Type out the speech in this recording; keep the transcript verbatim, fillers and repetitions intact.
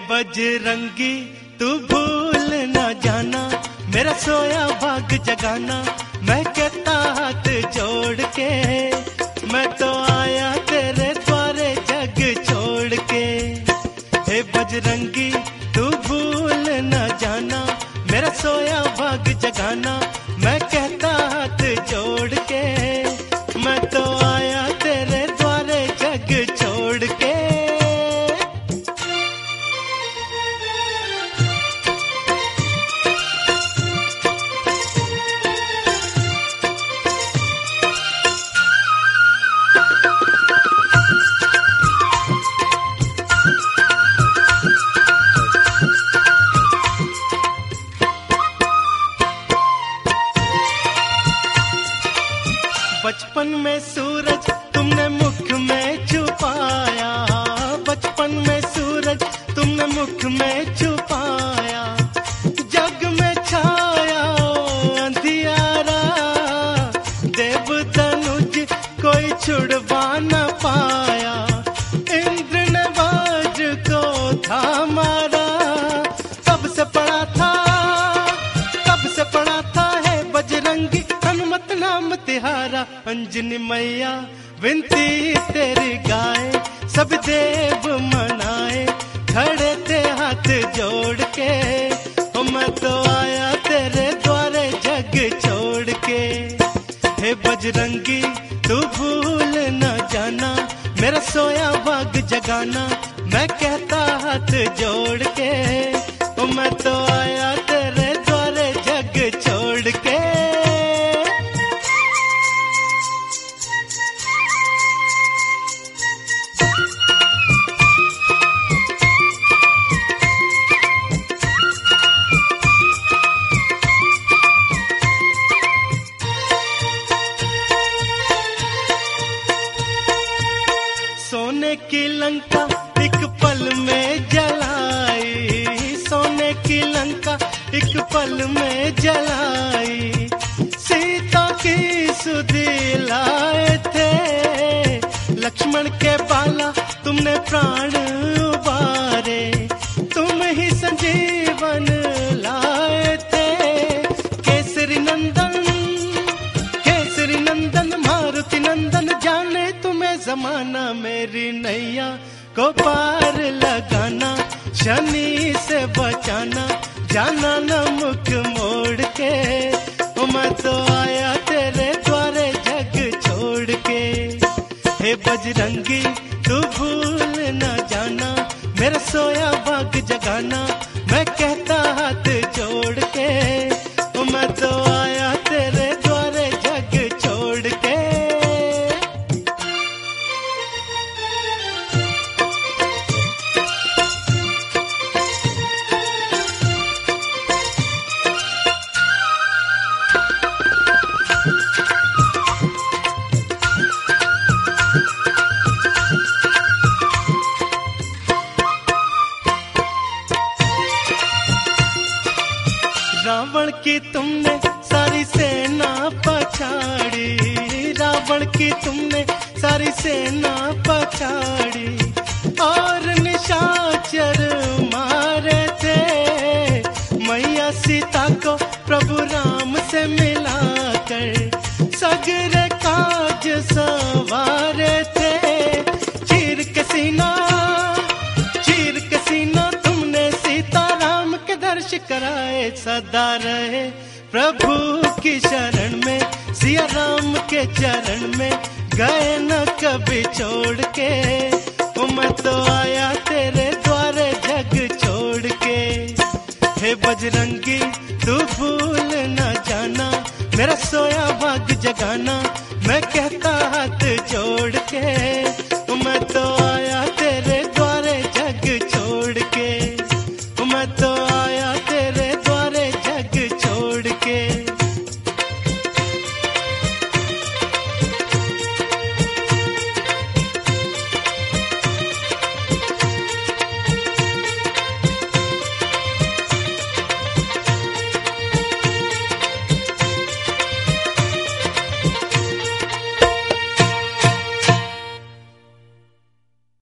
बजरंगी तू भूल ना जाना, मेरा सोया भाग जगाना। मैं कहता हाथ जोड़ के, मैं तो आया तेरे द्वारे जग छोड़ के। हे बजरंगी तू भूल ना जाना, मेरा सोया भाग जगाना। मैं कहता हाथ जोड़ के, मैं तो आया तेरे द्वारे जग छोड़ के। बचपन में सूरज तुमने मुख में छुपाया, बचपन में सूरज तुमने मुख में छुपाया। जग में छाया अंधियारा, देव धनुज कोई छुड़वा न पाया। इंद्र ने वज्र को था मारा, कब से पड़ा था, कब से पड़ा था है बजरंगी हनुमत नाम तिहारा। अंजनी मैया विनती तेरी गाए, सब देव मनाए। खड़े थे हाथ जोड़ के, मैं तो आया तेरे द्वारे जग छोड़ के। हे बजरंगी तू भूल न जाना, मेरा सोया भाग जगाना। मैं कहता हाथ जोड़ के, मैं तो आया तेरे द्वारे जग छोड़ के। सोने की लंका एक पल में जलाई, सोने की लंका एक पल में जलाई। सीता की सुधि लाए थे, लक्ष्मण के बाला तुमने प्राण उबारे। तुम ही संजीवन लाए थे, केसरी नंदन, केसरी नंदन मारुति नंदन। जाने तुम्हें जमाना, मेरी नैया को पार लगाना। शनि से बचाना, जाना न मुख मोड़ के। मैं तो आया तेरे द्वारे जग छोड़ के। हे बजरंगी तू भूल न जाना, मेरा सोया भाग जगाना। मैं कहता हाथ जोड़ के, मैं तो आया तेरे द्वारे जग छोड़ के। रावण की तुमने सारी सेना पछाड़ी, रावण की तुमने सारी सेना पछाड़ी। और निशाचर मारे थे, मैया सीता को प्रभु राम से मिलाकर। सगरे काज संवारे थे, चीर के सीना, चीर के सीना तुमने सीता राम के दर्श कराए। सदा रहे प्रभु की शरण में, सिया राम के चरण में। गए न कभी छोड़ के, मैं तो आया तेरे द्वारे जग छोड़ के। हे बजरंगी तू भूल न जाना, मेरा सोया भाग जगाना। मैं कहता हाथ जोड़ के, मैं तो आया तेरे द्वारे जग छोड़ के। मैं तो